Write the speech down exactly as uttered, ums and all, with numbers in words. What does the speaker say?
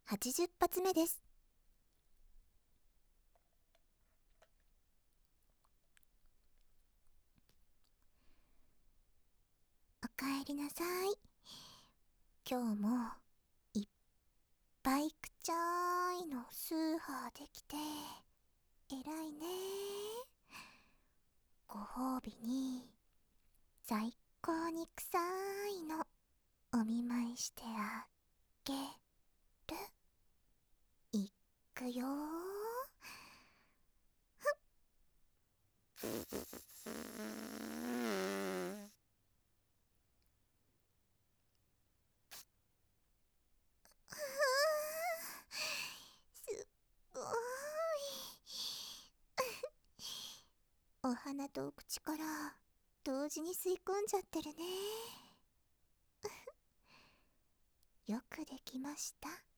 はちじゅっぱつめです。おかえりなさい。今日もいっぱいくちゃーいのスーハーできてえらいね。ご褒美に最高に臭いのお見舞いしてあげる。いくよー。すっごーい。お花とお口から同時に吸い込んじゃってるね。よくできました。